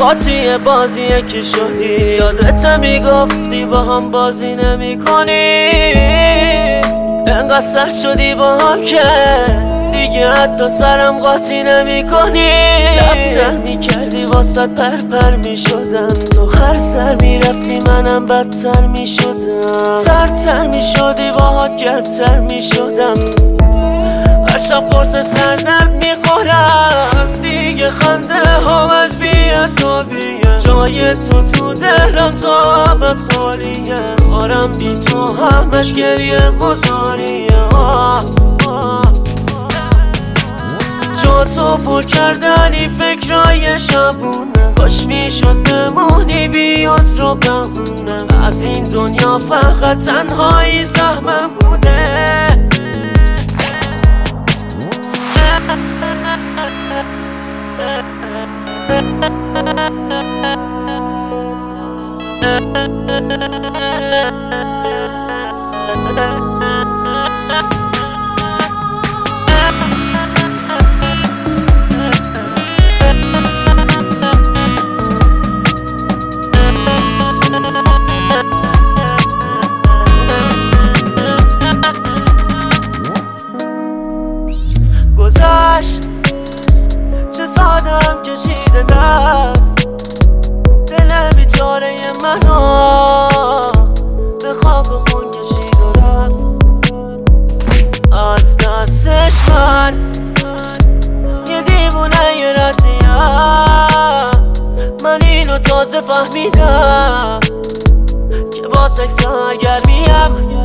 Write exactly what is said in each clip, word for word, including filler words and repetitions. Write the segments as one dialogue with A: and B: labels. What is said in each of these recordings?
A: قاطی بازیه که شدی، یادت میگفتی با هم بازی نمی کنی. انقدر سر شدی با هم که دیگه حتی سرم قاطی نمی کنی. لبتر می کردی واسط پر پر می شدم، تو هر سر می رفتی منم بدتر می شدم. سرتر می شدی باهات گردتر می شدم، هر شب قرص سردرد می خورم. دیگه خنده هم از بی حسابیه، جای تو تو دلم تا ابد خالیه. کارم بی تو همش گریه گذاریه. جا تو پر کردنی فکرای شبونه، کاش میشد بمونی بیاد رو بمونه. از این دنیا فقط تنهایی سهمم بوده. گذشت چه سادم کشیده دست، دل بیچاره منو به خاک و خون کشید و رفت. از دستش من یه دیوونه یه ردیم، من اینو تازه فهمیدم که با سکس سرگرمیم.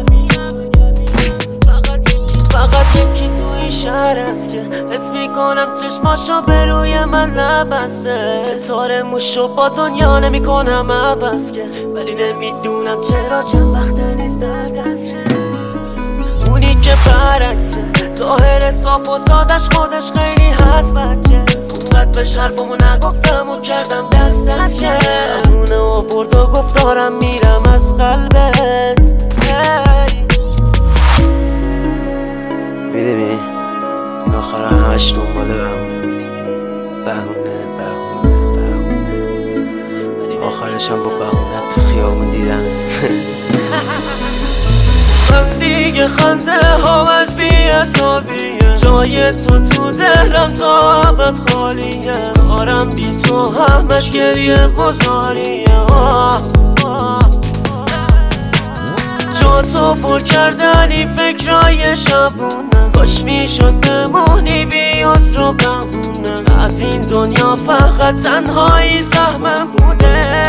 A: فقط یکی تو این شهر است که حس میکنم چشماشو به روی من نبسته. تار موشو با دنیا نمیکنم عبس که، ولی نمیدونم چرا چند وقته نیست در دست. اونی که برعکسه ظاهر صاف و سادش، خودش خیلی هست بچه. اونقدر به شرفمو نگفتم و کردم دست دست که اونه و برد و گفتارم میرم از قلبت.
B: میدونی این آخر همش دنبال بهونه میدیم، بهونه بهونه بهونه، ولی آخرشم با بهونه تو خیابون دیدم.
A: من دیگه خنده هم از بی حسابیه، جای تو تو دلم تا ابد خالیه. کارم بی تو همش گریه گذاریه. جا تو پر کردنی فکرای شبونه، کاش میشد بمونی بیاد رو بمونه. از این دنیا فقط تنهایی سهمم بوده.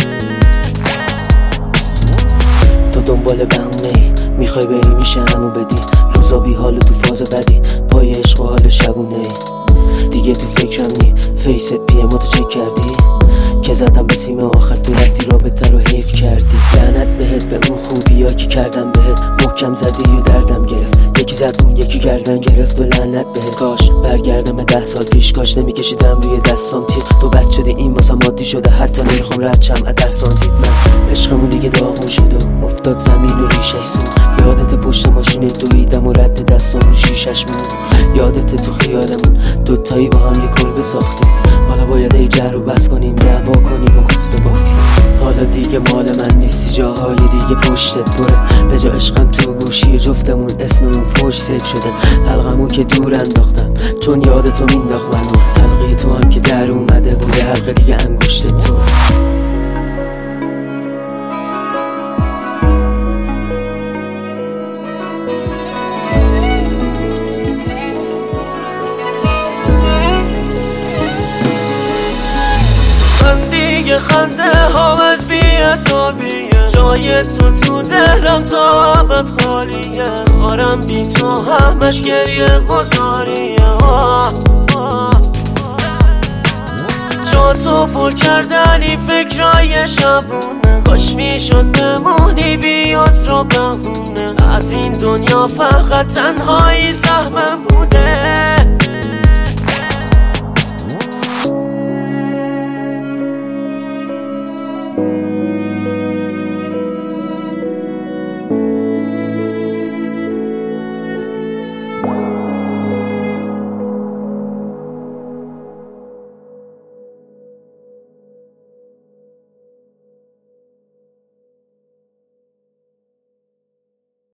B: تو دنبال بهونه ای، میخوای بری میشه همو بدی. روزا بی حال و تو فاز بدی، پای عشق و حال شبونه ای. دیگه تو فکرم نی، فیست پی ام تو چک کردی که زدم به سیم آخر، تو رفتی رابطه رو حیف کردی. لعنت بهت به اون خوبی ها که کردم بهت، محکم زدی و دردم گرفت. یکی زد اون یکی گردن گرفت و لعنت بهت. کاش برگردم به ده سال پیش، کاش نمیکشیدم روی دستام تیر. تو بد شده این واسم عادی شده، حتی نمیخوام رد شم از ده سانتیت. من عشقمون دیگه داغون شد و افتاد زمین و ریشش سو. یادت پشت ماشین دویدم و رد دستام رو شیشش مون. یادت تو خیالمون دوتایی با هم یه کلبه ساختیم. حالا باید ای جر و بس کنیم، دعوا کنیم و کت ببافیم. حالا دیگه مال من نیستی، جاهای دیگه پشتت پره. به جا عشقم تو گوشی جفتمون اسممون فوش سیف شده. حلقمو که دور انداختم چون یادتو مینداخت منو. حلقه تو هم که در اومده بوده، حلقه دیگه انگشت تو.
A: دیگه خنده هم از بی حسابیه، جای تو تو دلم تا ابد خالیه. کارم بی تو همش گریه گذاریه. جا تو پر کردنی فکرای شبونه، کاش میشد بمونی بیاد رو بمونه. از این دنیا فقط تنهایی سهمم بوده.